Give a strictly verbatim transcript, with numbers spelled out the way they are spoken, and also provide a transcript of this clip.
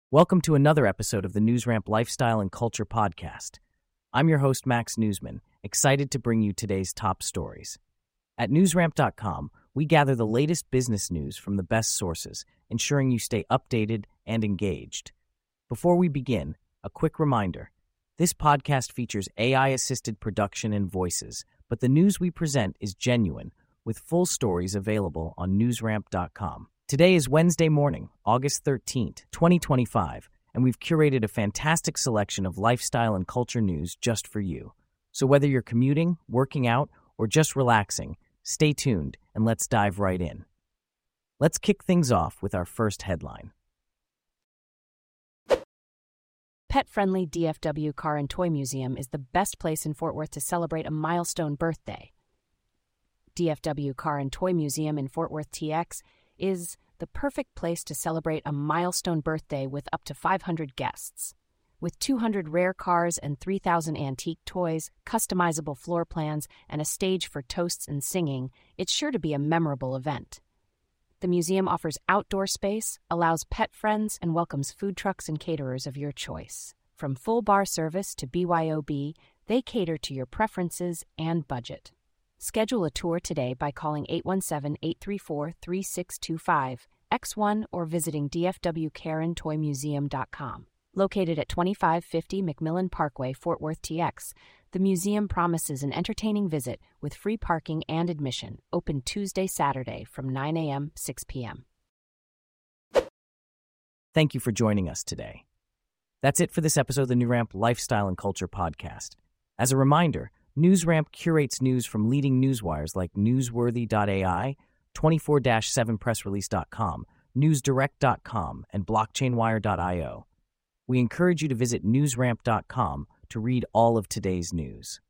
Welcome to another episode of the NewsRamp Lifestyle and Culture Podcast. I'm your host, Max Newsman, excited to bring you today's top stories. At newsramp dot com, we gather the latest business news from the best sources, ensuring you stay updated and engaged. Before we begin, a quick reminder. This podcast features A I-assisted production and voices, but the news we present is genuine, with full stories available on newsramp dot com. Today is Wednesday morning, August thirteenth, twenty twenty-five, and we've curated a fantastic selection of lifestyle and culture news just for you. So whether you're commuting, working out, or just relaxing, stay tuned and let's dive right in. Let's kick things off with our first headline. Pet-friendly D F W Car and Toy Museum is the best place in Fort Worth to celebrate a milestone birthday. D F W Car and Toy Museum in Fort Worth T X is the perfect place to celebrate a milestone birthday with up to five hundred guests. With two hundred rare cars and three thousand antique toys, customizable floor plans, and a stage for toasts and singing, it's sure to be a memorable event. The museum offers outdoor space, allows pet friends, and welcomes food trucks and caterers of your choice. From full bar service to B Y O B, they cater to your preferences and budget. Schedule a tour today by calling eight one seven, eight three four, three six two five, X one, or visiting d f w care and toy museum dot com. Located at twenty-five fifty McMillan Parkway, Fort Worth T X, the museum promises an entertaining visit with free parking and admission, open Tuesday, Saturday from nine a.m. to six p.m. Thank you for joining us today. That's it for this episode of the NewsRamp Lifestyle and Culture Podcast. As a reminder, NewsRamp curates news from leading newswires like newsworthy dot a i, twenty-four seven press release dot com, newsdirect dot com, and blockchain wire dot io. We encourage you to visit newsramp dot com to read all of today's news.